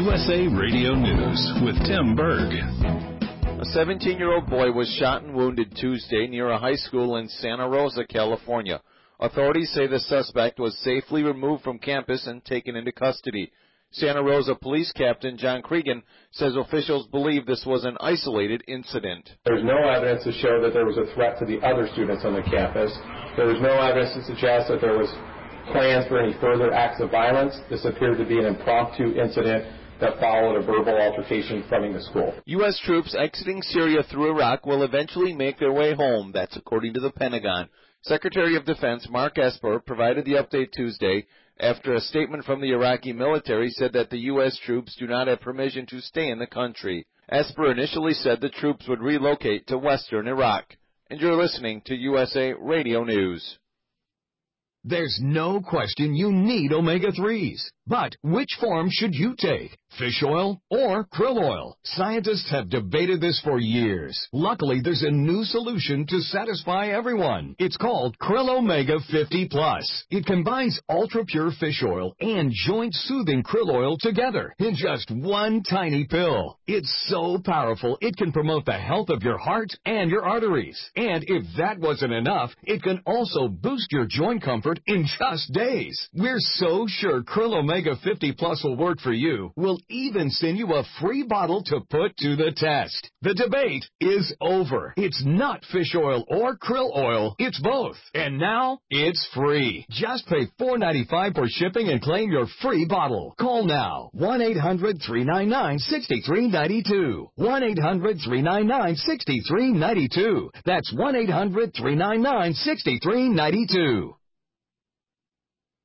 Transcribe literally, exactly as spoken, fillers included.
U S A Radio News with Tim Berg. A seventeen-year-old boy was shot and wounded Tuesday near a high school in Santa Rosa, California. Authorities say the suspect was safely removed from campus and taken into custody. Santa Rosa Police Captain John Cregan says officials believe this was an isolated incident. There's no evidence to show that there was a threat to the other students on the campus. There was no evidence to suggest that there was plans for any further acts of violence. This appeared to be an impromptu incident that followed a verbal altercation from the school. U S troops exiting Syria through Iraq will eventually make their way home. That's according to the Pentagon. Secretary of Defense Mark Esper provided the update Tuesday after a statement from the Iraqi military said that the U S troops do not have permission to stay in the country. Esper initially said the troops would relocate to western Iraq. And you're listening to U S A Radio News. There's no question you need omega threes. But which form should you take? Fish oil or krill oil? Scientists have debated this for years. Luckily, there's a new solution to satisfy everyone. It's called Krill Omega fifty plus. It combines ultra-pure fish oil and joint-soothing krill oil together in just one tiny pill. It's so powerful, it can promote the health of your heart and your arteries. And if that wasn't enough, it can also boost your joint comfort in just days. We're so sure Krill Omega fifty plus will work for you. We'll even send you a free bottle to put to the test. The debate is over. It's not fish oil or krill oil. It's both. And now it's free. Just pay four dollars and ninety-five cents for shipping and claim your free bottle. Call now. one eight hundred three nine nine six three nine two. one eight hundred three nine nine six three nine two. That's one eight hundred three nine nine six three nine two.